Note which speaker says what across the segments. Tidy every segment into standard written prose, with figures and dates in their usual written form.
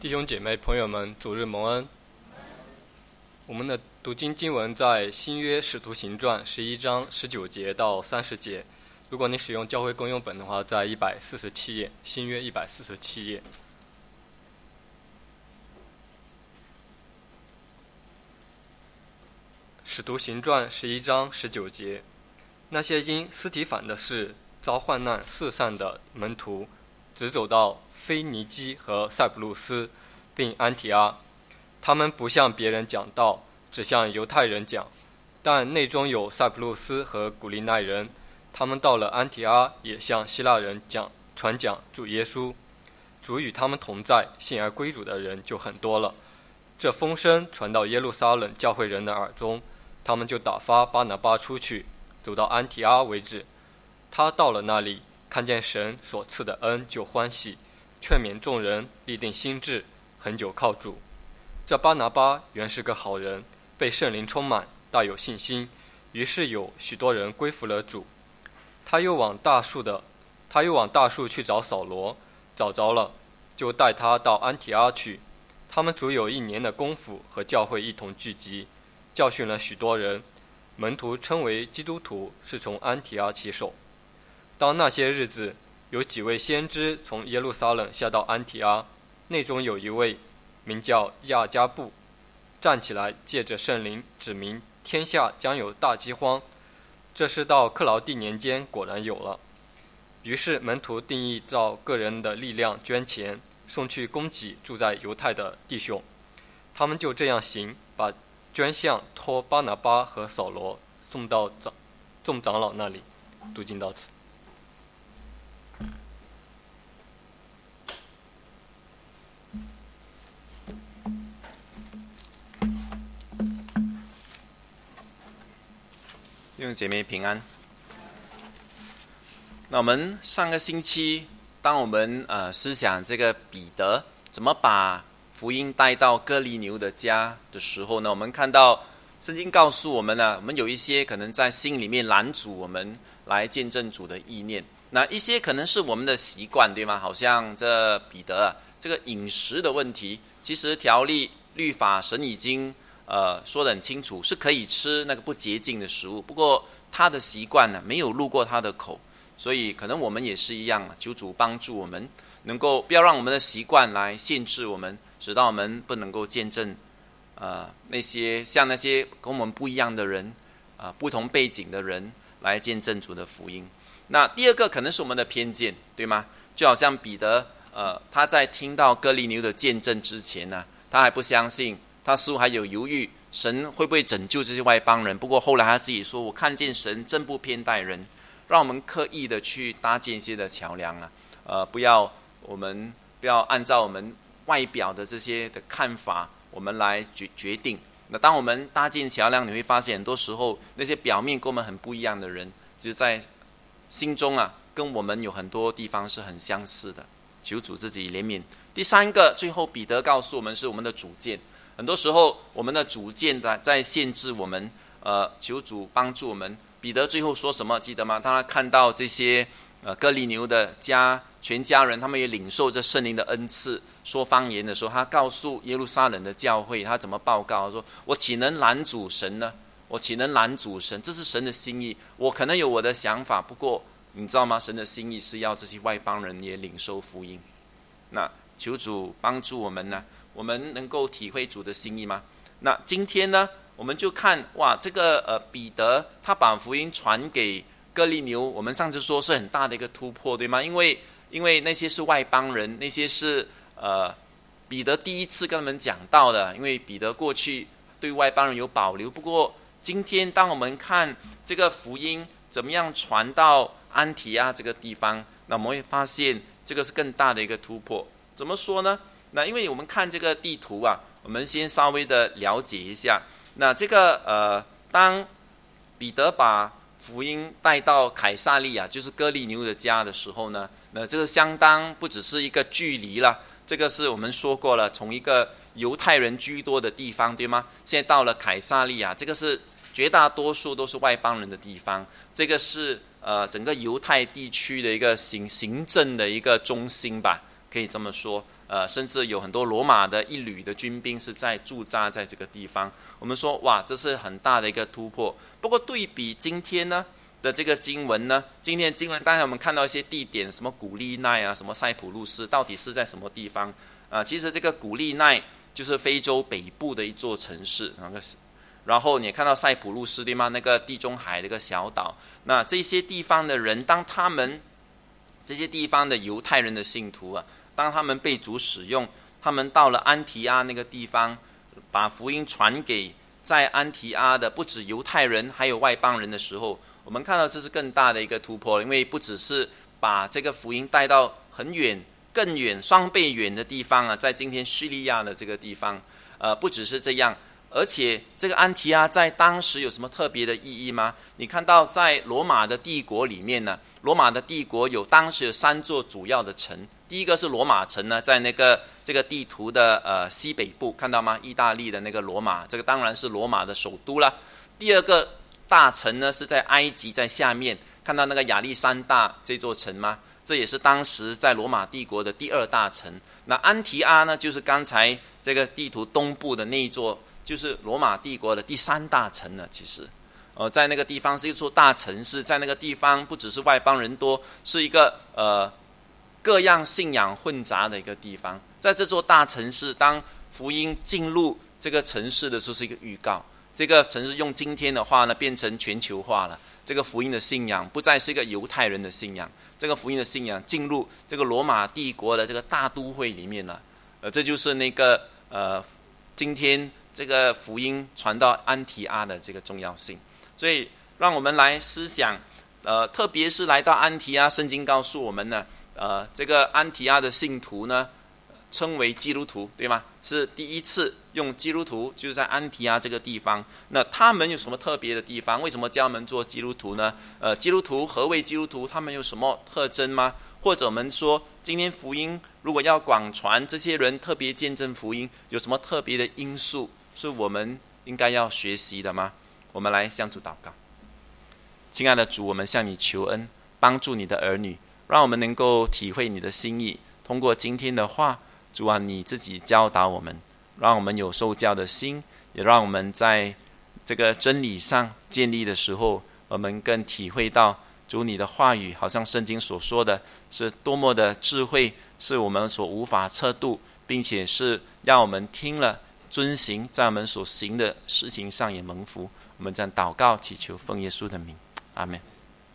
Speaker 1: 弟兄姐妹朋友们，主日蒙恩。我们的读经经文在新约使徒行传11章19节到30节。如果你使用教会公用本的话，在147页，新约147页。使徒行传11章19节，那些因司提反的事遭患难四散的门徒，只走到腓尼基和塞浦路斯，并安提阿。他们不向别人讲道，只向犹太人讲，但内中有塞浦路斯和古利奈人。他们到了安提阿，也向希腊人传讲主耶稣。主与他们同在，信而归主的人就很多了。这风声传到耶路撒冷教会人的耳中，他们就打发巴拿巴出去，走到安提阿为止。他到了那里，看见神所赐的恩，就欢喜，劝勉众人立定心志，恒久靠主。这巴拿巴原是个好人，被圣灵充满，大有信心，于是有许多人归服了主。他又往大树去找扫罗，找着了，就带他到安提阿去。他们足有1年的功夫，和教会一同聚集，教训了许多人。门徒称为基督徒，是从安提阿起手。当那些日子，有几位先知从耶路撒冷下到安提阿，内中有一位名叫亚加布，站起来，借着圣灵指明天下将有大饥荒。这是到克劳地年间果然有了。于是门徒定义照个人的力量捐钱，送去供给住在犹太的弟兄。他们就这样行，把捐项托巴拿巴和扫罗送到众长老那里。读经到此。
Speaker 2: 弟兄姐妹平安。那我们上个星期，当我们思想这个彼得怎么把福音带到哥尼流的家的时候呢，我们看到圣经告诉我们呢，我们有一些可能在心里面拦阻我们来见证主的意念。那一些可能是我们的习惯，对吗？好像这彼得这个饮食的问题，其实条例律法神已经说得很清楚，是可以吃那个不洁净的食物，不过他的习惯呢没有入过他的口，所以可能我们也是一样，求主帮助我们能够不要让我们的习惯来限制我们，使到我们不能够见证那些跟我们不一样的人不同背景的人来见证主的福音。那第二个可能是我们的偏见，对吗？就好像彼得他在听到哥尼流的见证之前呢，他还不相信，他似乎还有犹豫，神会不会拯救这些外邦人？不过后来他自己说，我看见神真不偏待人。让我们刻意的去搭建一些的桥梁不要按照我们外表的这些的看法，我们来决定。那当我们搭建桥梁，你会发现很多时候那些表面跟我们很不一样的人，其实在心中跟我们有很多地方是很相似的。求主自己怜悯。第三个，最后彼得告诉我们是我们的主见。很多时候我们的主见在限制我们，求主帮助我们。彼得最后说什么记得吗？当他看到这些哥尼流的全家人，他们也领受这圣灵的恩赐，说方言的时候，他告诉耶路撒冷的教会，他怎么报告？他说，我岂能拦阻神呢？我岂能拦阻神？这是神的心意。我可能有我的想法，不过你知道吗？神的心意是要这些外邦人也领受福音。那求主帮助我们呢，我们能够体会主的心意吗？那今天呢，我们就看这个彼得他把福音传给哥尼流，我们上次说是很大的一个突破，对吗？因为那些是外邦人，那些是彼得第一次跟他们讲道的，因为彼得过去对外邦人有保留。不过今天当我们看这个福音怎么样传到安提阿这个地方，那我们会发现这个是更大的一个突破。怎么说呢？那因为我们看这个地图我们先稍微的了解一下。那这个当彼得把福音带到凯撒利亚，就是哥尼流的家的时候呢，那这个相当不只是一个距离了，这个是我们说过了，从一个犹太人居多的地方，对吗？现在到了凯撒利亚，这个是绝大多数都是外邦人的地方，这个是整个犹太地区的一个行政的一个中心吧，可以这么说。 甚至有很多罗马的一旅的军兵是在驻扎在这个地方。我们说哇，这是很大的一个突破。不过对比今天呢的这个经文呢，今天的经文当然我们看到一些地点，什么古利奈啊，什么塞浦路斯，到底是在什么地方？其实这个古利奈就是非洲北部的一座城市，然后你也看到塞浦路斯对吗？那个地中海的一个小岛。那这些地方的人，当他们这些地方的犹太人的信徒啊，当他们被主使用，他们到了安提阿那个地方，把福音传给在安提阿的不止犹太人，还有外邦人的时候，我们看到这是更大的一个突破，因为不只是把这个福音带到很远、更远、双倍远的地方啊，在今天叙利亚的这个地方，不只是这样。而且这个安提阿在当时有什么特别的意义吗？你看到在罗马的帝国里面呢，罗马的帝国当时有3座主要的城。第一个是罗马城呢，在这个地图的西北部，看到吗？意大利的那个罗马，这个当然是罗马的首都啦。第二个大城呢是在埃及，在下面看到那个亚历山大这座城吗？这也是当时在罗马帝国的第2大城。那安提阿呢，就是刚才这个地图东部的那一座，就是罗马帝国的第3大城了。其实在那个地方是一座大城市，在那个地方不只是外邦人多，是一个各样信仰混杂的一个地方。在这座大城市，当福音进入这个城市的时候，是一个预告。这个城市用今天的话呢，变成全球化了。这个福音的信仰不再是一个犹太人的信仰，这个福音的信仰进入这个罗马帝国的这个大都会里面了。这就是那个今天这个福音传到安提阿的这个重要性。所以让我们来思想，特别是来到安提阿，圣经告诉我们呢，这个安提阿的信徒呢，称为基督徒，对吗？是第一次用基督徒，就是在安提阿这个地方。那他们有什么特别的地方？为什么叫他们做基督徒呢？基督徒，何为基督徒？他们有什么特征吗？或者我们说，今天福音如果要广传，这些人特别见证福音，有什么特别的因素是我们应该要学习的吗？我们来向主祷告。亲爱的主，我们向你求恩，帮助你的儿女，让我们能够体会你的心意。通过今天的话，主啊，你自己教导我们，让我们有受教的心，也让我们在这个真理上建立的时候，我们更体会到主你的话语，好像圣经所说的，是多么的智慧，是我们所无法测度，并且是让我们听了遵行，在我们所行的事情上也蒙福。我们这样祷告祈求，奉耶稣的名，阿们。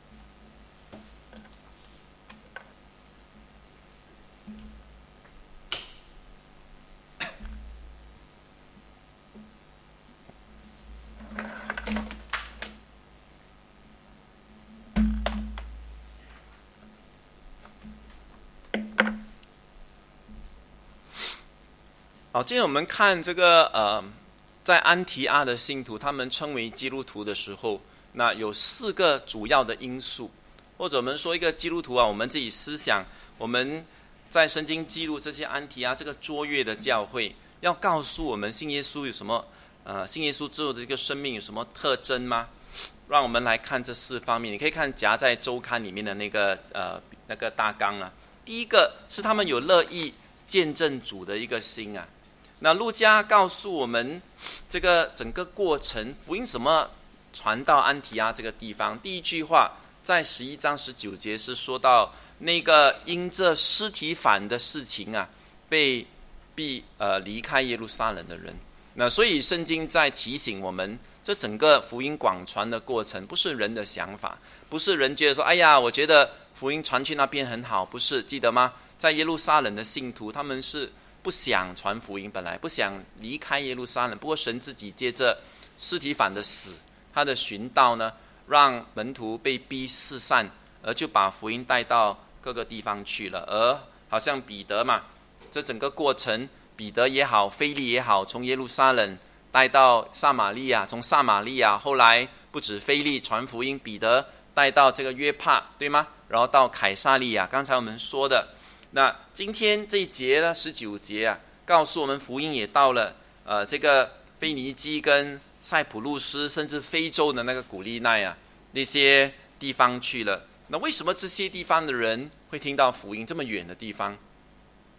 Speaker 2: 好，今天我们看这个在安提阿的信徒，他们称为基督徒的时候，那有4个主要的因素，或者我们说一个基督徒啊，我们自己思想，我们在圣经记录这些安提阿这个卓越的教会，要告诉我们信耶稣有什么信耶稣之后的这个生命有什么特征吗？让我们来看这4方面。你可以看夹在周刊里面的那个大纲啊。第一个是他们有乐意见证主的一个心啊。那路加告诉我们这个整个过程，福音怎么传到安提阿这个地方。第一句话在11章19节是说到那个因这司提反的事情啊，被离开耶路撒冷的人。那所以圣经在提醒我们，这整个福音广传的过程不是人的想法，不是人觉得说哎呀我觉得福音传去那边很好，不是。记得吗？在耶路撒冷的信徒，他们是不想传福音，本来不想离开耶路撒冷，不过神自己借着司提反的死，他的寻道呢，让门徒被逼四散，而就把福音带到各个地方去了。而好像彼得嘛，这整个过程，彼得也好，腓利也好，从耶路撒冷带到撒玛利亚，从撒玛利亚后来不止腓利传福音，彼得带到这个约帕，对吗？然后到凯撒利亚，刚才我们说的。那今天这一节呢，19节啊，告诉我们福音也到了这个腓尼基跟塞浦路斯，甚至非洲的那个古利奈啊那些地方去了。那为什么这些地方的人会听到福音？这么远的地方，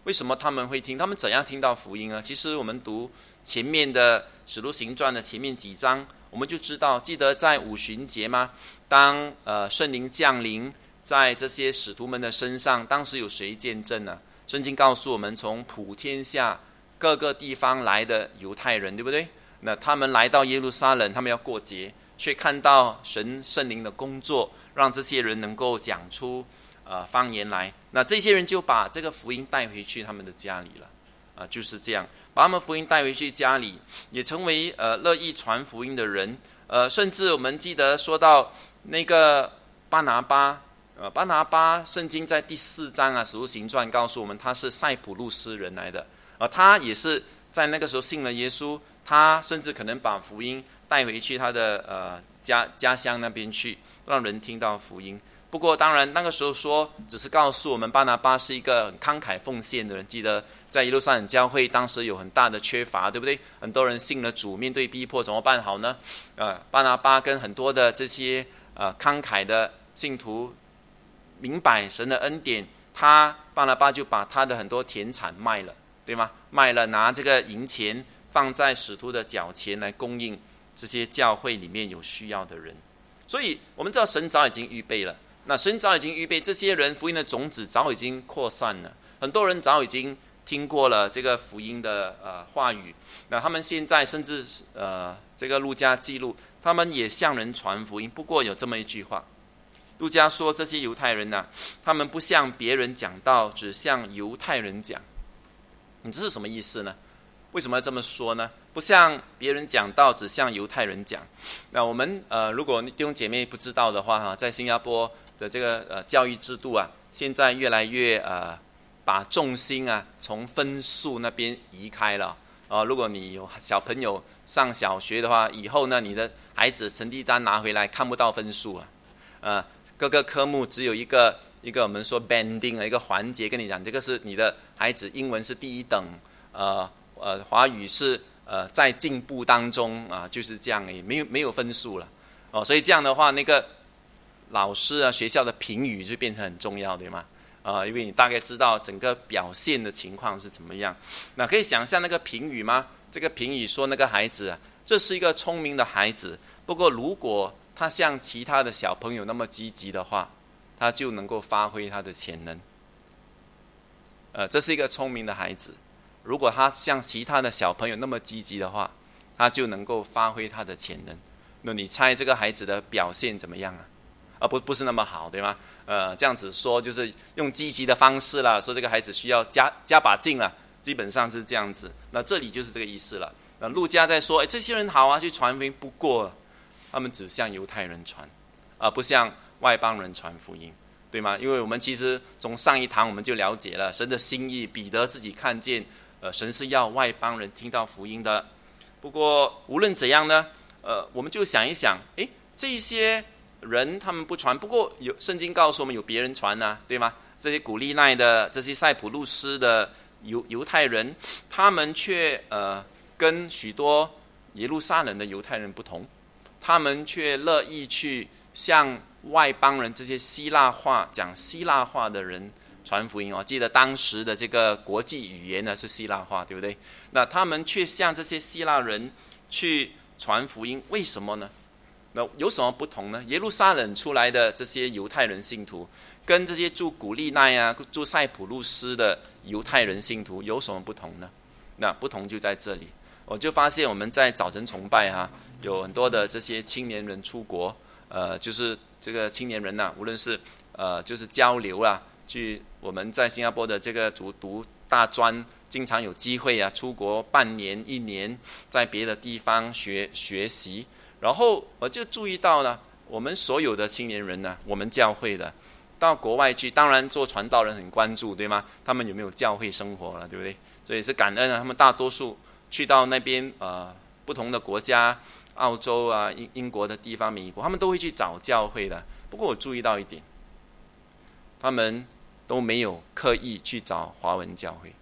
Speaker 2: 为什么他们会听？他们怎样听到福音呢？其实我们读前面的使徒行传的前面几章，我们就知道，记得在五旬节吗？当圣灵降临在这些使徒们的身上，当时有谁见证呢？圣经告诉我们，从普天下各个地方来的犹太人，对不对？那他们来到耶路撒冷，他们要过节，却看到圣灵的工作，让这些人能够讲出方言来。那这些人就把这个福音带回去他们的家里了，就是这样，把他们福音带回去家里，也成为乐意传福音的人。甚至我们记得说到那个巴拿巴，圣经在第4章使徒行传告诉我们，他是塞浦路斯人来的，他也是在那个时候信了耶稣，他甚至可能把福音带回去他的家乡那边去，让人听到福音。不过当然那个时候说只是告诉我们巴拿巴是一个很慷慨奉献的人。记得在耶路撒冷教会当时有很大的缺乏，对不对？很多人信了主，面对逼迫怎么办好呢？巴拿巴跟很多的这些慷慨的信徒明白神的恩典，巴拿巴就把他的很多田产卖了，对吗？卖了，拿这个银钱放在使徒的脚前来供应这些教会里面有需要的人。所以我们知道神早已经预备了，那神早已经预备这些人，福音的种子早已经扩散了，很多人早已经听过了这个福音的话语。那他们现在甚至这个路加记录，他们也向人传福音。不过有这么一句话，路加说这些犹太人他们不向别人讲道，只向犹太人讲。你这是什么意思呢？为什么要这么说呢？不向别人讲道，只向犹太人讲。那我们如果弟兄姐妹不知道的话在新加坡的这个教育制度现在越来越把重心从分数那边移开了。如果你有小朋友上小学的话，以后呢，你的孩子成绩单拿回来看不到分数各个科目只有一个我们说 banding 一个环节跟你讲，这个是你的孩子英文是第1等，华语是在进步当中就是这样，没有分数了所以这样的话，那个老师学校的评语就变成很重要，对吗？因为你大概知道整个表现的情况是怎么样。那可以想象那个评语吗？这个评语说那个孩子这是一个聪明的孩子，不过如果他像其他的小朋友那么积极的话，他就能够发挥他的潜能。这是一个聪明的孩子，如果他像其他的小朋友那么积极的话，他就能够发挥他的潜能。那你猜这个孩子的表现怎么样不是那么好，对吗？这样子说就是用积极的方式啦，说这个孩子需要加把劲啦，基本上是这样子。那这里就是这个意思了。那路加在说，这些人好去传福音，不过他们只向犹太人传，不向外邦人传福音，对吗？因为我们其实从上一堂我们就了解了神的心意，彼得自己看见，神是要外邦人听到福音的。不过无论怎样呢，我们就想一想，这些人他们不传，不过圣经告诉我们有别人传对吗？这些古利奈的这些塞浦路斯的犹太人，他们却跟许多耶路撒冷的犹太人不同，他们却乐意去向外邦人，这些讲希腊话的人传福音记得当时的这个国际语言是希腊话，对不对？那他们却向这些希腊人去传福音，为什么呢？那有什么不同呢？耶路撒冷出来的这些犹太人信徒，跟这些住古利奈住塞浦路斯的犹太人信徒有什么不同呢？那不同就在这里。我就发现我们在早晨崇拜有很多的这些青年人出国，就是这个青年人无论是就是交流去我们在新加坡的这个读大专，经常有机会出国半年1年，在别的地方学习。然后我就注意到了，我们所有的青年人我们教会的到国外去，当然做传道人很关注，对吗？他们有没有教会生活了，对不对？所以是感恩他们大多数去到那边不同的国家，澳洲英国的地方，美国，他们都会去找教会的。不过我注意到一点，他们都没有刻意去找华文教会，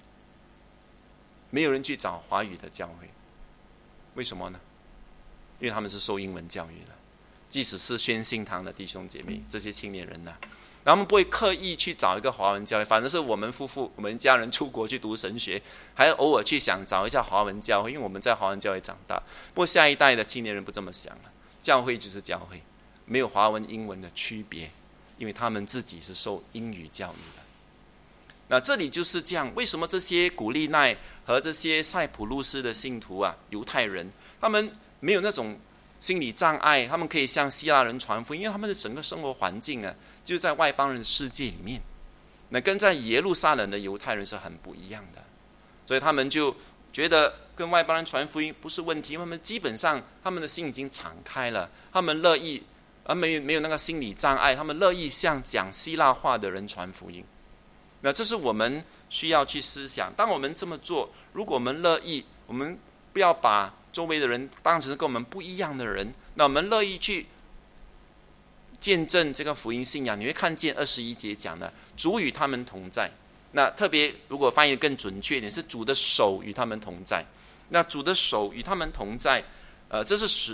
Speaker 2: 没有人去找华语的教会。为什么呢？因为他们是受英文教育的。即使是宣信堂的弟兄姐妹，这些青年人然后他们不会刻意去找一个华文教会，反正是我们夫妇我们家人出国去读神学，还偶尔去想找一下华文教会，因为我们在华文教会长大。不过下一代的青年人不这么想了，教会就是教会，没有华文英文的区别，因为他们自己是受英语教育的。那这里就是这样，为什么这些古利奈和这些塞浦路斯的信徒啊，犹太人，他们没有那种心理障碍，他们可以向希腊人传福音，因为他们的整个生活环境啊，就在外邦人的世界里面，那跟在耶路撒冷的犹太人是很不一样的，所以他们就觉得跟外邦人传福音不是问题，他们基本上他们的心已经敞开了，他们乐意，没有那个心理障碍，他们乐意向讲希腊话的人传福音。那这是我们需要去思想，当我们这么做，如果我们乐意，我们不要把周围的人当成跟我们不一样的人，那我们乐意去见证这个福音信仰，你会看见21节讲的主与他们同在。那特别如果翻译更准确一点，是主的手与他们同在。那主的手与他们同在，这是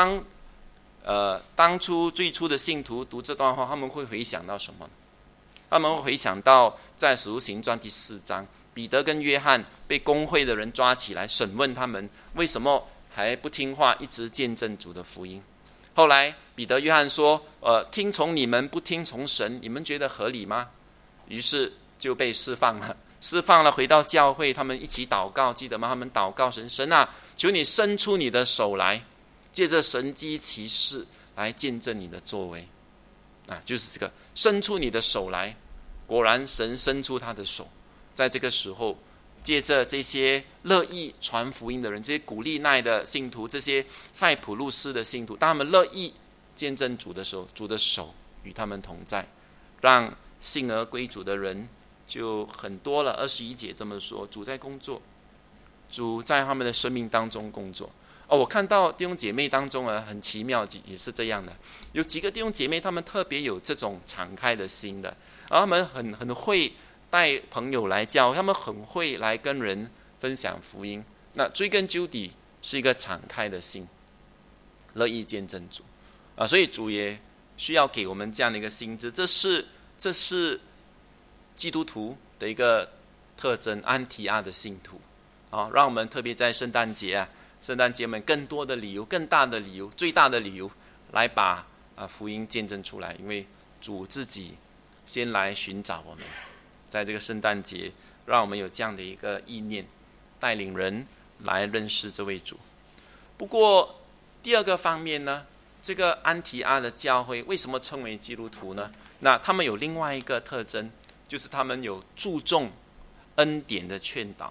Speaker 2: 当初最初的信徒读这段话，他们会回想到什么？他们会回想到在使徒行传第4章，彼得跟约翰被公会的人抓起来审问他们，为什么还不听话，一直见证主的福音。后来彼得约翰说，听从你们不听从神，你们觉得合理吗？于是就被释放了，回到教会，他们一起祷告，记得吗？他们祷告神啊，求你伸出你的手来，借着神迹奇事来见证你的作为。就是这个伸出你的手来，果然神伸出他的手，在这个时候，借着这些乐意传福音的人，这些古利奈的信徒，这些塞浦路斯的信徒，当他们乐意见证主的时候，主的手与他们同在，让信而归主的人就很多了。21节这么说，主在工作，主在他们的生命当中工作。我看到弟兄姐妹当中很奇妙，也是这样的，有几个弟兄姐妹他们特别有这种敞开的心的，然后他们很会带朋友来教，他们很会来跟人分享福音。那追根究底是一个敞开的心，乐意见证主所以主也需要给我们这样的一个心智，这是基督徒的一个特征，安提阿的信徒让我们特别在圣诞节我们更多的理由，更大的理由，最大的理由来把福音见证出来，因为主自己先来寻找我们，在这个圣诞节让我们有这样的一个意念，带领人来认识这位主。不过第二个方面呢，这个安提阿的教会为什么称为基督徒呢？那他们有另外一个特征，就是他们有注重恩典的劝导，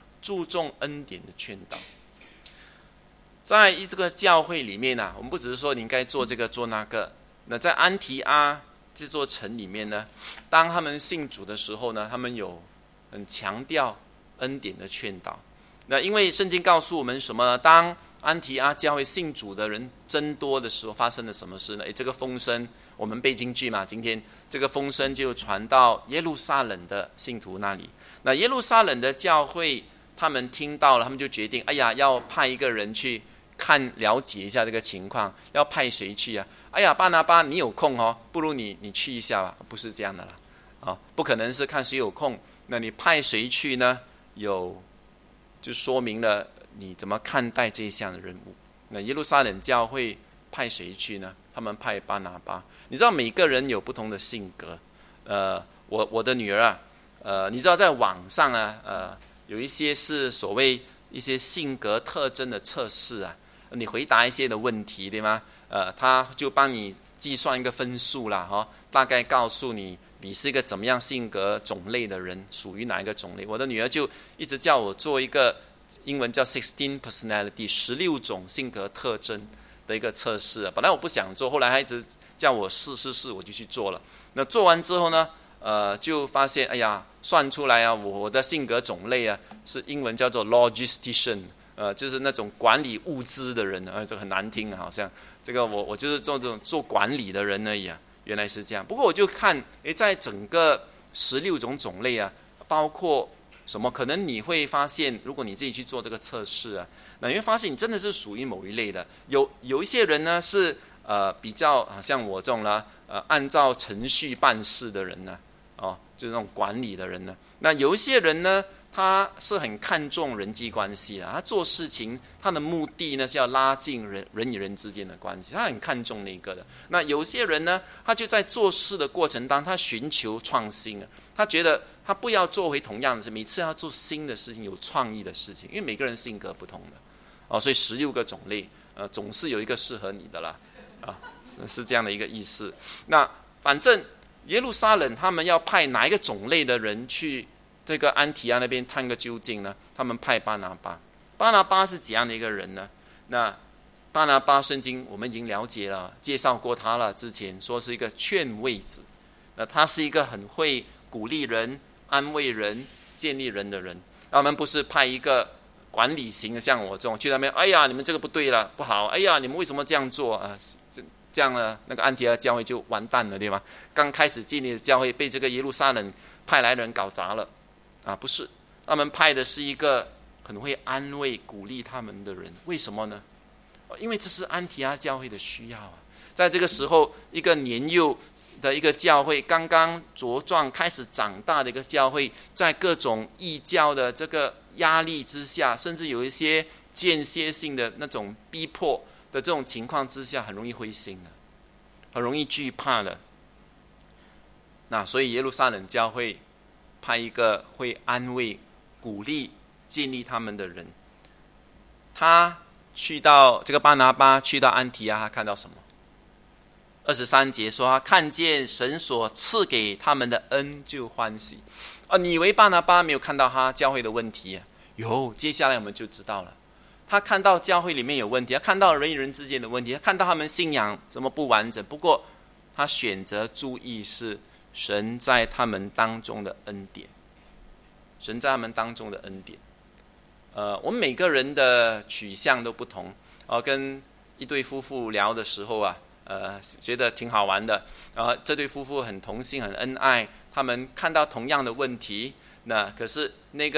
Speaker 2: 在这个教会里面我们不只是说你应该做这个做那个。那在安提阿这座城里面呢，当他们信主的时候呢，他们有很强调恩典的劝导。那因为圣经告诉我们什么呢？当安提阿教会信主的人增多的时候，发生了什么事呢？这个风声，我们背经句嘛，今天这个风声就传到耶路撒冷的信徒那里。那耶路撒冷的教会他们听到了，他们就决定要派一个人去了解一下这个情况，要派谁去啊？巴拿巴你有空不如你去一下吧。不是这样的啦，不可能是看谁有空，那你派谁去呢？就说明了你怎么看待这一项的任务。那耶路撒冷教会派谁去呢？他们派巴拿巴。你知道每个人有不同的性格，我的女儿你知道在网上有一些是所谓一些性格特征的测试你回答一些的问题，对吗？他就帮你计算一个分数啦，大概告诉你是一个怎么样性格种类的人，属于哪一个种类。我的女儿就一直叫我做一个英文叫 16 personality 16种性格特征的一个测试本来我不想做，后来她一直叫我试，我就去做了。那做完之后呢，就发现算出来我的性格种类是英文叫做 logistician，就是那种管理物资的人这个很难听好像这个我就是做管理的人而已原来是这样。不过我就看在整个16种种类包括什么，可能你会发现，如果你自己去做这个测试那你会发现你真的是属于某一类的。有一些人呢是比较像我这种按照程序办事的人呢，就是那种管理的人呢。那有一些人呢，他是很看重人际关系的，他做事情他的目的呢是要拉近人与人之间的关系，他很看重那个的。那有些人呢，他就在做事的过程当中，他寻求创新啊，他觉得他不要做回同样的事，每次要做新的事情，有创意的事情，因为每个人性格不同的所以16个种类，总是有一个适合你的啦，是这样的一个意思。那反正耶路撒冷他们要派哪一个种类的人去这个安提阿那边探个究竟呢？他们派巴拿巴。巴拿巴是怎样的一个人呢？那巴拿巴圣经我们已经了解了，介绍过他了，之前说是一个劝慰子。他是一个很会鼓励人、安慰人、建立人的人。他们不是派一个管理型的，像我这种去那边，哎呀，你们这个不对了，不好，哎呀，你们为什么这样做啊？这样呢，那个安提阿教会就完蛋了，对吗？刚开始建立的教会被这个耶路撒冷派来的人搞砸了不是，他们派的是一个很会安慰、鼓励他们的人。为什么呢？因为这是安提阿教会的需要在这个时候，一个年幼的一个教会，刚刚茁壮、开始长大的一个教会，在各种异教的这个压力之下，甚至有一些间歇性的那种逼迫的这种情况之下，很容易灰心的，很容易惧怕的。那所以耶路撒冷教会派一个会安慰、鼓励、建立他们的人。他去到这个巴拿巴去到安提阿，他看到什么？23节说，他看见神所赐给他们的恩就欢喜。你以为巴拿巴没有看到他教会的问题有，接下来我们就知道了。他看到教会里面有问题，他看到人与人之间的问题，他看到他们信仰怎么不完整。不过他选择注意是神在他们当中的恩典，神在他们当中的恩典。我们每个人的取向都不同。跟一对夫妇聊的时候觉得挺好玩的。这对夫妇很同心，很恩爱，他们看到同样的问题，那可是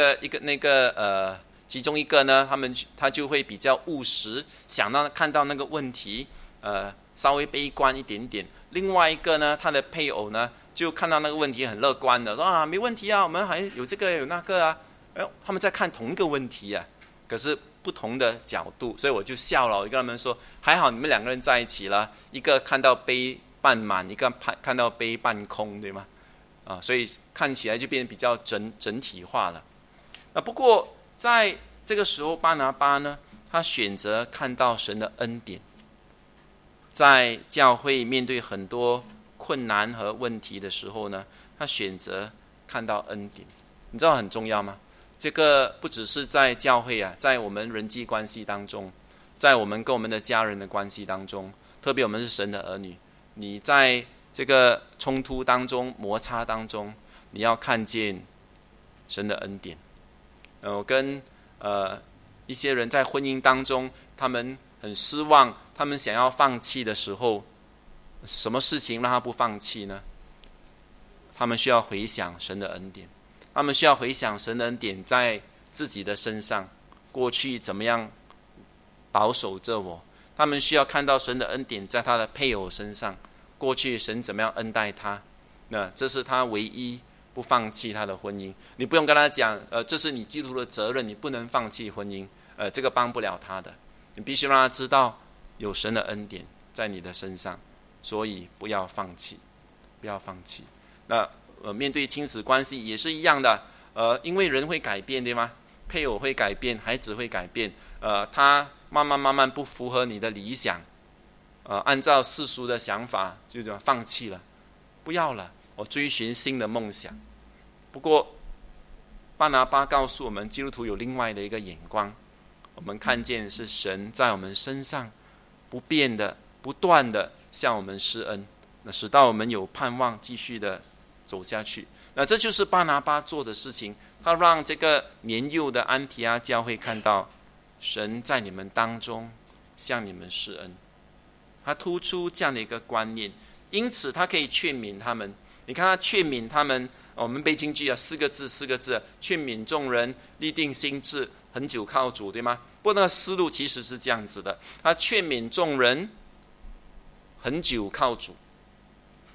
Speaker 2: 其中一个呢，他就会比较务实，看到那个问题，稍微悲观一点点。另外一个呢，他的配偶呢，就看到那个问题很乐观的，说没问题我们还有这个有那个他们在看同一个问题可是不同的角度，所以我就笑了。我跟他们说，还好你们两个人在一起了，一个看到杯半满，一个看到杯半空，对吗？所以看起来就变得比较整体化了。不过在这个时候，巴拿巴呢，他选择看到神的恩典，在教会面对很多困难和问题的时候呢，他选择看到恩典。你知道很重要吗？这个不只是在教会在我们人际关系当中，在我们跟我们的家人的关系当中，特别我们是神的儿女，你在这个冲突当中、摩擦当中，你要看见神的恩典。我跟一些人在婚姻当中，他们很失望，他们想要放弃的时候，什么事情让他不放弃呢？他们需要回想神的恩典，他们需要回想神的恩典在自己的身上，过去怎么样保守着我。他们需要看到神的恩典在他的配偶身上，过去神怎么样恩待他。那这是他唯一不放弃他的婚姻。你不用跟他讲这是你基督徒的责任，你不能放弃婚姻，这个帮不了他的。你必须让他知道有神的恩典在你的身上，所以不要放弃，不要放弃。那面对亲子关系也是一样的，因为人会改变，对吗？配偶会改变，孩子会改变，他慢慢不符合你的理想，按照世俗的想法就这样放弃了，不要了，我追寻新的梦想。不过巴拿巴告诉我们，基督徒有另外的一个眼光，我们看见是神在我们身上不变的、不断的向我们施恩，那使到我们有盼望继续的走下去。那这就是巴拿巴做的事情，他让这个年幼的安提阿教会看到神在你们当中向你们施恩，他突出这样的一个观念，因此他可以劝勉他们。你看他劝勉他们，我们背京剧4个字，劝勉众人立定心志，恒久靠主，对吗？不过那个思路其实是这样子的，他劝勉众人恒久靠主。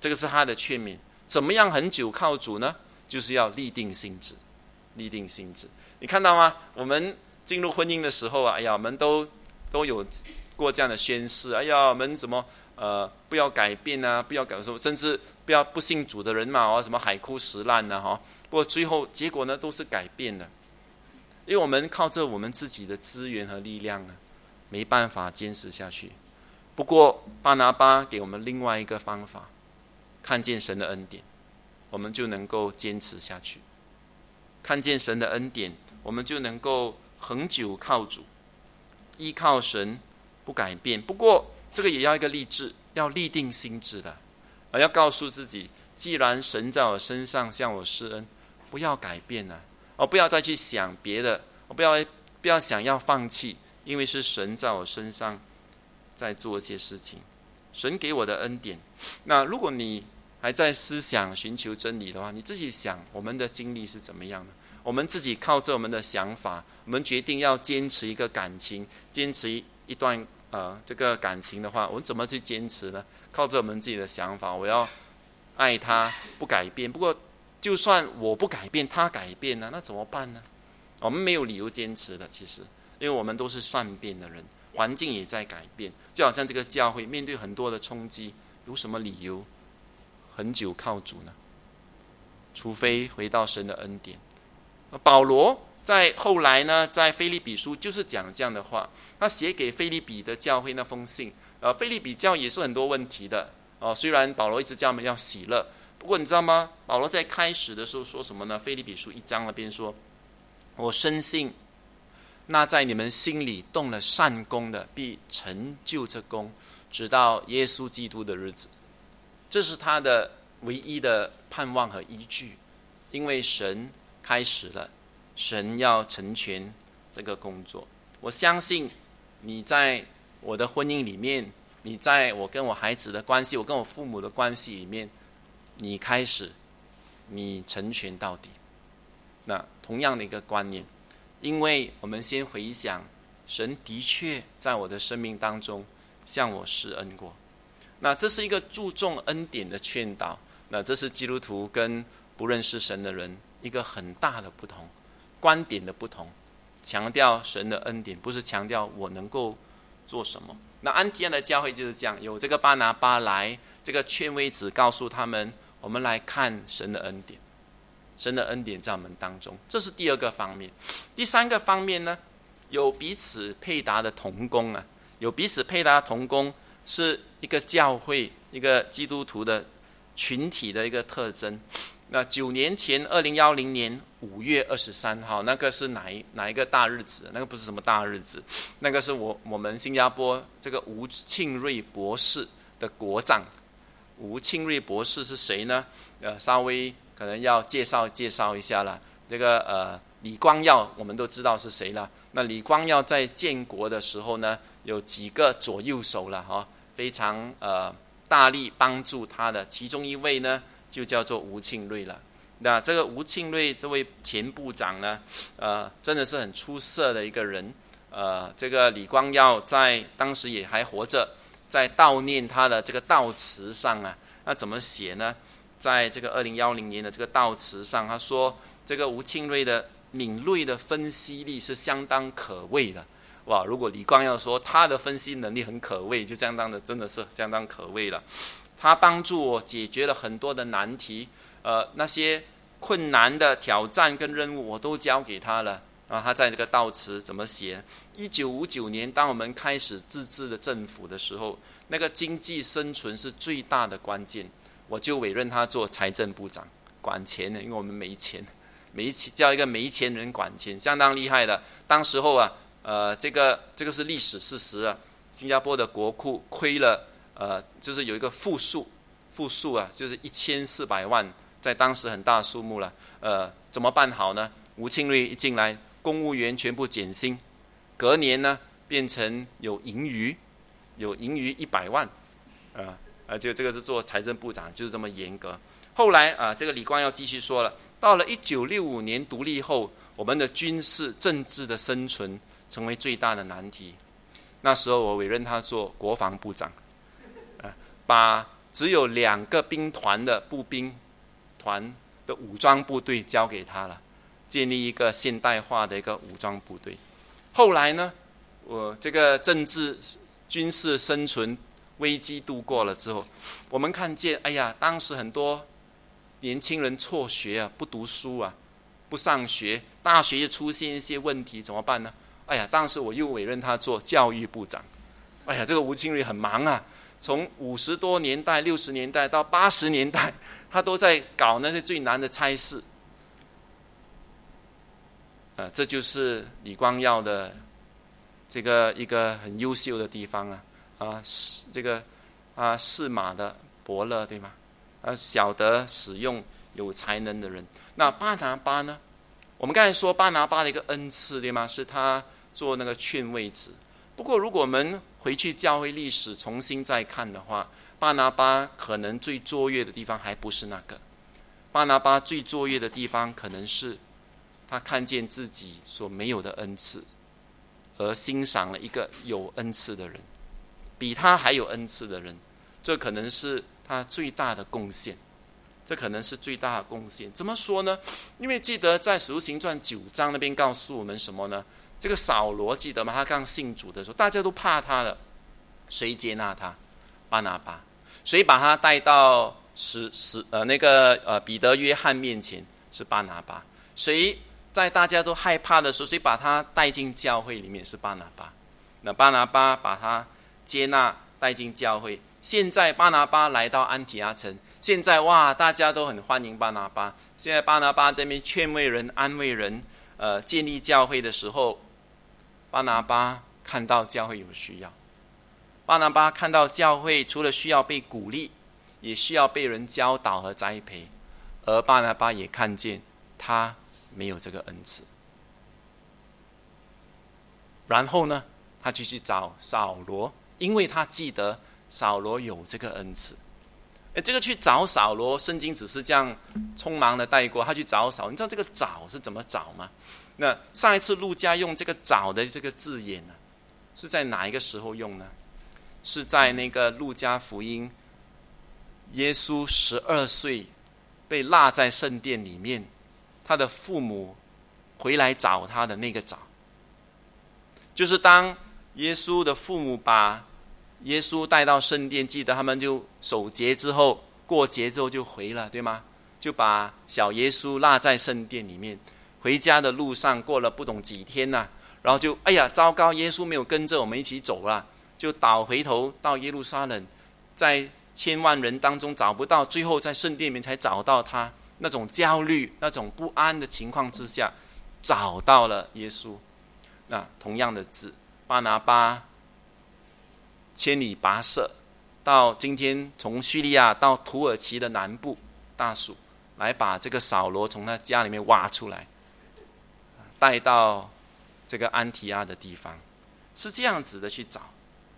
Speaker 2: 这个是他的劝勉。怎么样恒久靠主呢？就是要立定心志，立定心志。你看到吗？我们进入婚姻的时候啊，哎呀，我们都有过这样的宣誓，哎呀，我们什么不要改变啊，不要改什么，甚至不信主的人嘛，什么海枯石烂啊，哈。不过最后结果呢，都是改变的，因为我们靠着我们自己的资源和力量呢，没办法坚持下去。不过巴拿巴给我们另外一个方法，看见神的恩典，我们就能够坚持下去。看见神的恩典，我们就能够恒久靠主，依靠神不改变。不过这个也要一个立志，要立定心志的，要告诉自己，既然神在我身上向我施恩，不要改变了，不要再去想别的，不要想要放弃，因为是神在我身上在做一些事情，神给我的恩典。那如果你还在思想寻求真理的话，你自己想我们的经历是怎么样的？我们自己靠着我们的想法，我们决定要坚持一个感情，坚持一段这个感情的话，我们怎么去坚持呢？靠着我们自己的想法，我要爱他不改变。不过就算我不改变，他改变了，那怎么办呢？我们没有理由坚持的，其实因为我们都是善变的人，环境也在改变，就好像这个教会面对很多的冲击，有什么理由很久靠主呢？除非回到神的恩典。保罗在后来呢，在腓立比书就是讲这样的话，他写给腓立比的教会那封信，腓立比教也是很多问题的，虽然保罗一直叫他们要喜乐，不过你知道吗？保罗在开始的时候说什么呢？腓立比书1章那边说，我深信那在你们心里动了善功的，必成就这功，直到耶稣基督的日子。这是他的唯一的盼望和依据，因为神开始了，神要成全这个工作。我相信你在我的婚姻里面，你在我跟我孩子的关系，我跟我父母的关系里面，你开始，你成全到底。那同样的一个观念，因为我们先回想，神的确在我的生命当中向我施恩过。那这是一个注重恩典的劝导，那这是基督徒跟不认识神的人一个很大的不同，观点的不同。强调神的恩典，不是强调我能够做什么。那安提阿的教会就是这样，有这个巴拿巴来，这个劝慰子告诉他们，我们来看神的恩典，神的恩典在我们当中，这是第二个方面。第三个方面呢，有彼此配搭的同工啊，有彼此配搭的同工是一个教会，一个基督徒的群体的一个特征。那9年前2010年5月23号，那个是哪一个大日子？那个不是什么大日子，那个是我们新加坡这个吴庆瑞博士的国葬。吴庆瑞博士是谁呢？稍微可能要介绍一下了。这个李光耀我们都知道是谁了。那李光耀在建国的时候呢，有几个左右手了哈，非常大力帮助他的，其中一位呢就叫做吴庆瑞了。那这个吴庆瑞这位前部长呢，真的是很出色的一个人。这个李光耀在当时也还活着，在悼念他的这个悼词上啊，那怎么写呢？在这个2010年的这个悼词上，他说这个吴庆瑞的敏锐的分析力是相当可畏的。哇！如果李光耀说他的分析能力很可畏，就相当的真的是相当可畏了。他帮助我解决了很多的难题，那些困难的挑战跟任务我都交给他了。他在这个悼词怎么写？1959年，当我们开始自治的政府的时候，那个经济生存是最大的关键，我就委任他做财政部长，管钱的，因为我们没钱，叫一个没钱人管钱，相当厉害的。当时候啊，这个是历史事实啊，新加坡的国库亏了。就是有一个负数啊，就是1400万，在当时很大的数目了。怎么办好呢？吴庆瑞一进来，公务员全部减薪，隔年呢变成有盈余100万，就这个是做财政部长，就是这么严格。后来这个李光耀继续说了，到了1965年独立后，我们的军事政治的生存成为最大的难题。那时候我委任他做国防部长。把只有2个兵团的步兵团的武装部队交给他了，建立一个现代化的一个武装部队。后来呢，这个政治军事生存危机度过了之后，我们看见，哎呀，当时很多年轻人辍学啊，不读书啊，不上学，大学又出现一些问题，怎么办呢？哎呀，当时我又委任他做教育部长。哎呀，这个吴清瑞很忙啊，从50多年代、60年代到80年代，他都在搞那些最难的差事。这就是李光耀的这个一个很优秀的地方啊，这个是马的伯乐，对吗？晓得使用有才能的人。那巴拿巴呢？我们刚才说巴拿巴的一个恩赐，对吗？是他做那个劝慰子。不过如果我们回去教会历史重新再看的话，巴拿巴可能最卓越的地方还不是那个。巴拿巴最卓越的地方可能是他看见自己所没有的恩赐，而欣赏了一个有恩赐的人，比他还有恩赐的人，这可能是他最大的贡献。这可能是最大的贡献。怎么说呢？因为记得在《使徒行传》9章那边告诉我们什么呢？这个扫罗记得吗？他刚信主的时候，大家都怕他了。谁接纳他？巴拿巴。谁把他带到彼得、约翰面前？是巴拿巴。谁在大家都害怕的时候，谁把他带进教会里面？是巴拿巴。那巴拿巴把他接纳带进教会。现在巴拿巴来到安提阿城，现在哇，大家都很欢迎巴拿巴。现在巴拿巴这边劝慰人、安慰人，建立教会的时候，巴拿巴看到教会有需要。巴拿巴看到教会除了需要被鼓励，也需要被人教导和栽培，而巴拿巴也看见他没有这个恩赐。然后呢，他就去找扫罗，因为他记得扫罗有这个恩赐。这个去找扫罗，圣经只是这样匆忙的带过。他去找扫，你知道这个找是怎么找吗？那上一次路加用这个找的这个字眼呢，是在哪一个时候用呢？是在那个路加福音，耶稣12岁被落在圣殿里面，他的父母回来找他的那个找，就是当耶稣的父母把耶稣带到圣殿，记得他们就守节之后，过节之后就回了，对吗？就把小耶稣落在圣殿里面。回家的路上过了不懂几天然后就哎呀糟糕，耶稣没有跟着我们一起走了，就倒回头到耶路撒冷，在千万人当中找不到，最后在圣殿里面才找到他。那种焦虑、那种不安的情况之下，找到了耶稣。那同样的字，巴拿巴千里跋涉到今天，从叙利亚到土耳其的南部大蜀，来把这个扫罗从他家里面挖出来，带到这个安提阿的地方，是这样子的去找。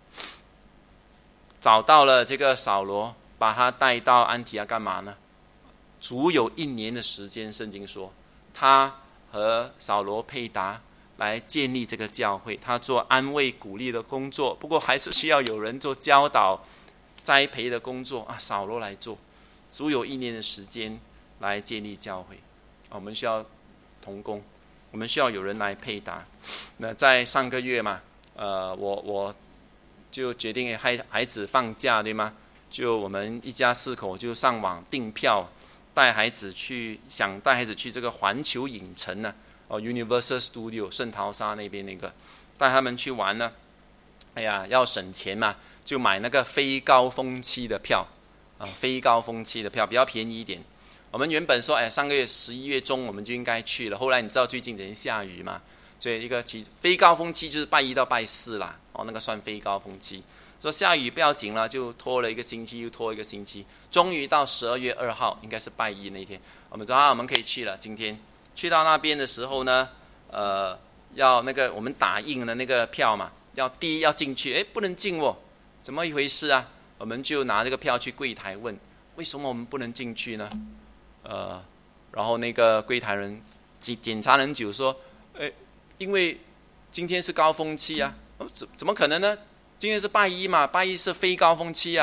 Speaker 2: 找到了这个扫罗，把他带到安提阿干嘛呢？足有1年的时间，圣经说他和扫罗配搭来建立这个教会，他做安慰鼓励的工作，不过还是需要有人做教导栽培的工作扫罗来做，足有1年的时间来建立教会。我们需要同工，我们需要有人来配搭。那在上个月嘛，我就决定孩子放假，对吗？就我们一家4口就上网订票，想带孩子去这个环球影城Universal Studio 圣淘沙那边那个，带他们去玩呢。哎呀，要省钱嘛，就买那个非高峰期的票非高峰期的票比较便宜一点。我们原本说上个月11月中我们就应该去了，后来你知道最近整天下雨嘛，所以一个非高峰期就是拜1到拜4啦，那个算非高峰期。说下雨不要紧了，就拖了1个星期，又拖1个星期，终于到12月2号，应该是拜1那天，我们说我们可以去了。今天去到那边的时候呢，要那个我们打印的那个票嘛，第一要进去，不能进怎么一回事啊？我们就拿这个票去柜台问，为什么我们不能进去呢？然后那个柜台人检查很久说，因为今天是高峰期怎么可能呢？今天是拜1嘛，拜1是非高峰期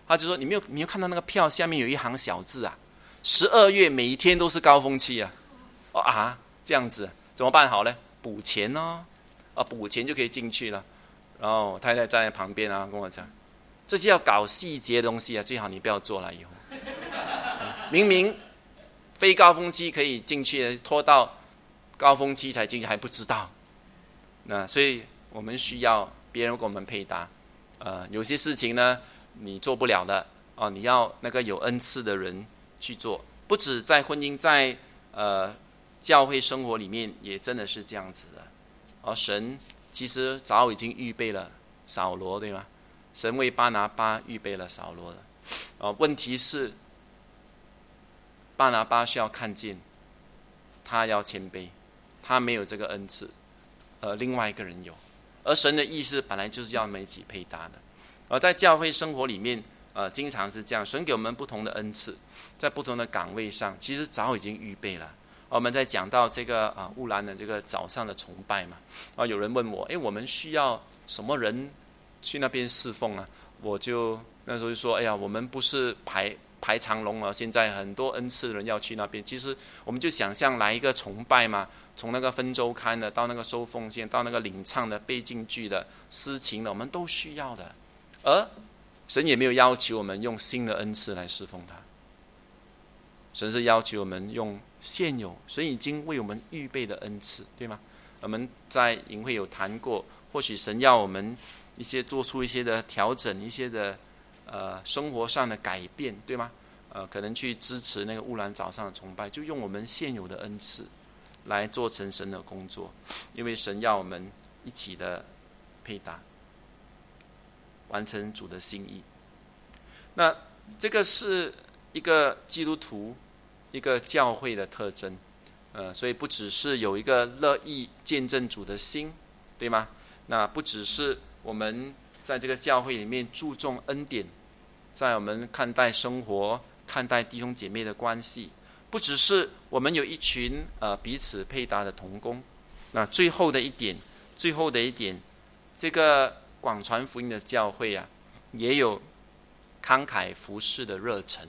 Speaker 2: 他就说你没有看到那个票下面有一行小字啊，12月每一天都是高峰期啊。这样子怎么办好呢？补钱哦，补钱就可以进去了。然后太太站在旁边跟我讲，这些要搞细节的东西最好你不要做了以后。明明非高峰期可以进去，拖到高峰期才进去还不知道。那所以我们需要别人给我们配搭。有些事情呢你做不了的你要那个有恩赐的人去做。不止在婚姻，在教会生活里面也真的是这样子的。神其实早已经预备了扫罗，对吗？神为巴拿巴预备了扫罗的。问题是巴拿巴需要看见，他要谦卑，他没有这个恩赐，另外一个人有。而神的意思本来就是要我们一起配搭的。在教会生活里面经常是这样，神给我们不同的恩赐，在不同的岗位上其实早已经预备了。我们在讲到这个乌兰的这个早上的崇拜嘛，有人问我，我们需要什么人去那边侍奉啊？我就那时候就说，我们不是排长龙现在很多恩赐的人要去那边。其实我们就想象来一个崇拜嘛，从那个分周刊的到那个收奉献，到那个领唱的、背敬句的、司琴的，我们都需要的。而神也没有要求我们用新的恩赐来侍奉他，神是要求我们用现有神已经为我们预备的恩赐，对吗？我们在营会有谈过，或许神要我们做出一些的调整，一些的生活上的改变，对吗？可能去支持那个乌兰早上的崇拜，就用我们现有的恩赐来做成神的工作，因为神要我们一起的配搭，完成主的心意。那这个是一个基督徒一个教会的特征，所以不只是有一个乐意见证主的心，对吗？那不只是我们在这个教会里面注重恩典，在我们看待生活、看待弟兄姐妹的关系，不只是我们有一群彼此配搭的同工。那最后的一点，这个广传福音的教会也有慷慨服事的热忱。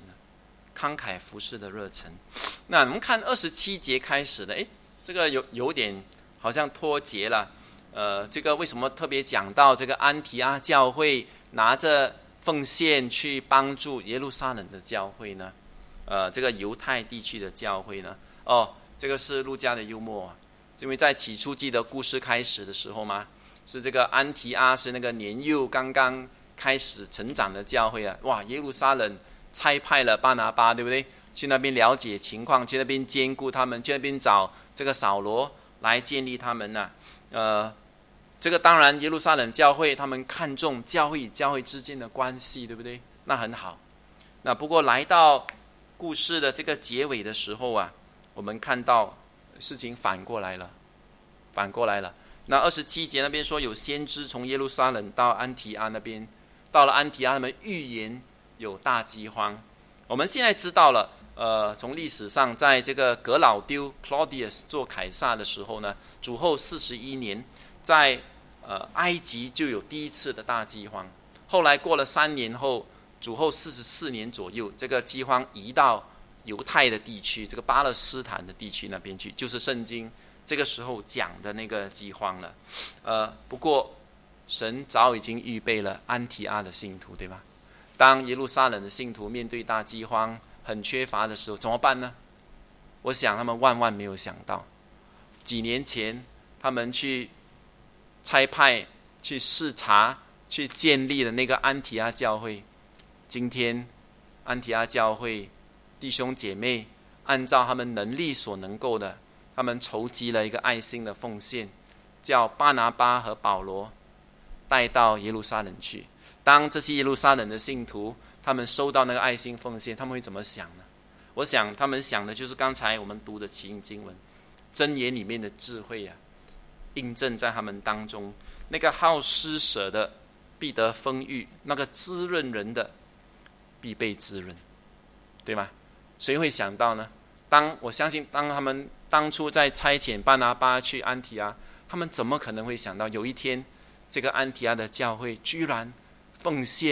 Speaker 2: 那我们看27节开始的，这个有点好像脱节了。这个为什么特别讲到这个安提阿教会拿着奉献去帮助耶路撒冷的教会呢？这个犹太地区的教会呢？这个是路加的幽默因为在起初记得故事开始的时候嘛，是这个安提阿是那个年幼刚刚开始成长的教会耶路撒冷差派了巴拿巴，对不对？去那边了解情况，去那边兼顾他们，去那边找这个扫罗来建立他们这个当然耶路撒冷教会他们看重教会与教会之间的关系，对不对？那很好。那不过来到故事的这个结尾的时候我们看到事情反过来了。那27节那边说有先知从耶路撒冷到安提阿那边，到了安提阿他们预言有大饥荒。我们现在知道了从历史上在这个格老丢 Claudius 做凯撒的时候呢，主后41年在埃及就有第一次的大饥荒。后来过了3年后，主后44年左右，这个饥荒移到犹太的地区，这个巴勒斯坦的地区那边去，就是圣经这个时候讲的那个饥荒了。不过神早已经预备了安提阿的信徒，对吗？当耶路撒冷的信徒面对大饥荒很缺乏的时候怎么办呢？我想他们万万没有想到，几年前他们去差派去视察去建立的那个安提阿教会，今天安提阿教会弟兄姐妹按照他们能力所能够的，他们筹集了一个爱心的奉献，叫巴拿巴和保罗带到耶路撒冷去。当这些耶路撒冷的信徒他们收到那个爱心奉献，他们会怎么想呢？我想他们想的就是刚才我们读的奇异经文箴言里面的智慧印证在他们当中。那个好施舍的必得丰裕，那个滋润人的必被滋润，对吗？谁会想到呢？我相信当他们当初在差遣巴拿巴去安提阿，他们怎么可能会想到有一天这个安提阿的教会居然奉献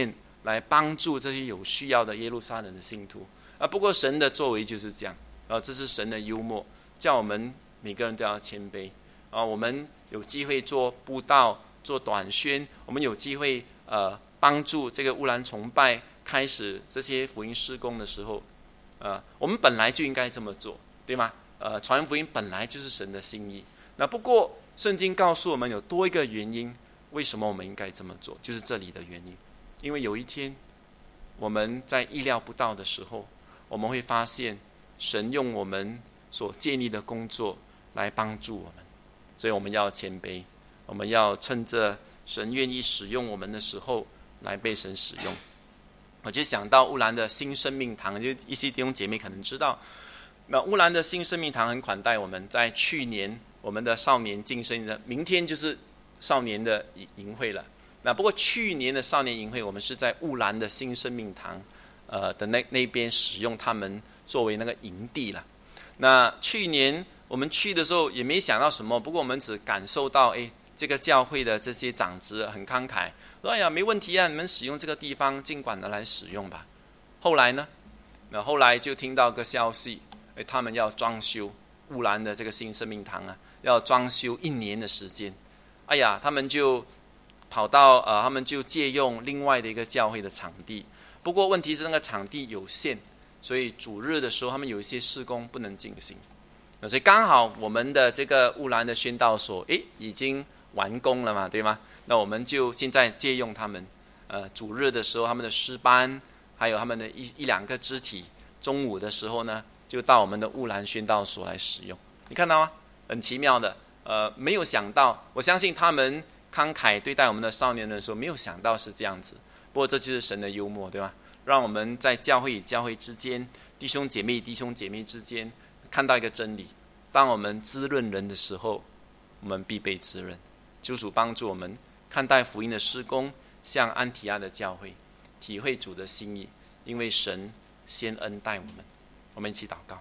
Speaker 2: 来帮助这些有需要的耶路撒冷的信徒。不过神的作为就是这样，这是神的幽默，叫我们每个人都要谦卑。我们有机会做布道、做短宣，我们有机会帮助这个乌兰崇拜开始这些福音事工的时候，我们本来就应该这么做，对吗？传福音本来就是神的心意。那不过圣经告诉我们有多一个原因，为什么我们应该这么做，就是这里的原因。因为有一天我们在意料不到的时候，我们会发现神用我们所建立的工作来帮助我们，所以我们要谦卑，我们要趁着神愿意使用我们的时候来被神使用。我就想到乌兰的新生命堂，就一些弟兄姐妹可能知道，那乌兰的新生命堂很款待我们。在去年我们的少年晋升的，明天就是少年的营会了。那不过去年的少年营会，我们是在乌兰的新生命堂的那边使用他们作为那个营地了。那去年我们去的时候也没想到什么，不过我们只感受到这个教会的这些长子很慷慨，说哎呀没问题啊，你们使用这个地方尽管的来使用吧。后来呢，那后来就听到个消息，他们要装修乌兰的这个新生命堂要装修1年的时间。哎呀，他们就跑到他们就借用另外的一个教会的场地，不过问题是那个场地有限，所以主日的时候他们有一些事工不能进行。所以刚好我们的这个乌兰的宣道所已经完工了嘛，对吗？那我们就现在借用他们主日的时候他们的诗班，还有他们的一两个肢体，中午的时候呢就到我们的乌兰宣道所来使用。你看到吗？很奇妙的，没有想到，我相信他们慷慨对待我们的少年人的时候，没有想到是这样子。不过这就是神的幽默，对吧？让我们在教会与教会之间，弟兄姐妹之间看到一个真理：当我们滋润人的时候，我们必被滋润。求主帮助我们看待福音的事工，像安提阿的教会，体会主的心意，因为神先恩待我们。我们一起祷告。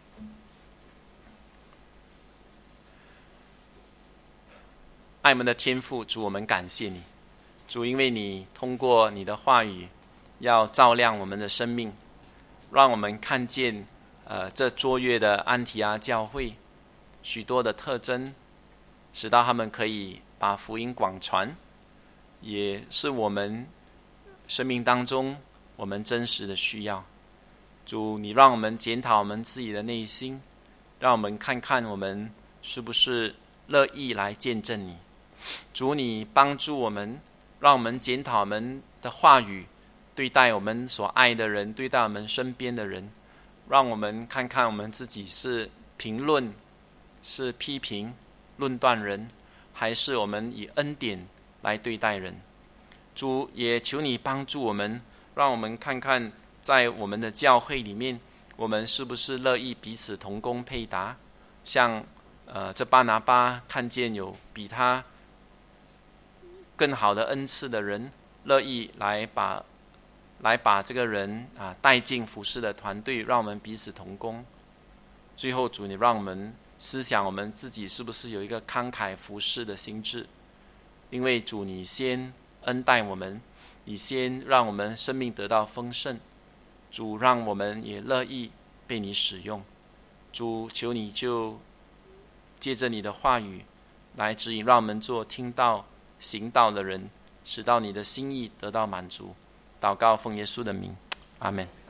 Speaker 2: 爱我们的天父，主，我们感谢你，主，因为你通过你的话语要照亮我们的生命，让我们看见这卓越的安提阿教会许多的特征，使到他们可以把福音广传，也是我们生命当中我们真实的需要。主，你让我们检讨我们自己的内心，让我们看看我们是不是乐意来见证你。主，你帮助我们，让我们检讨我们的话语，对待我们所爱的人，对待我们身边的人，让我们看看我们自己是评论、是批评、论断人，还是我们以恩典来对待人。主，也求你帮助我们，让我们看看在我们的教会里面，我们是不是乐意彼此同工配搭，像这巴拿巴看见有比他更好的恩赐的人，乐意来把这个人带进服事的团队，让我们彼此同工。最后主，你让我们思想我们自己是不是有一个慷慨服事的心志，因为主你先恩待我们，你先让我们生命得到丰盛，主让我们也乐意被你使用。主，求你就借着你的话语来指引，让我们做听道行道的人，使到你的心意得到满足。祷告奉耶稣的名，阿们。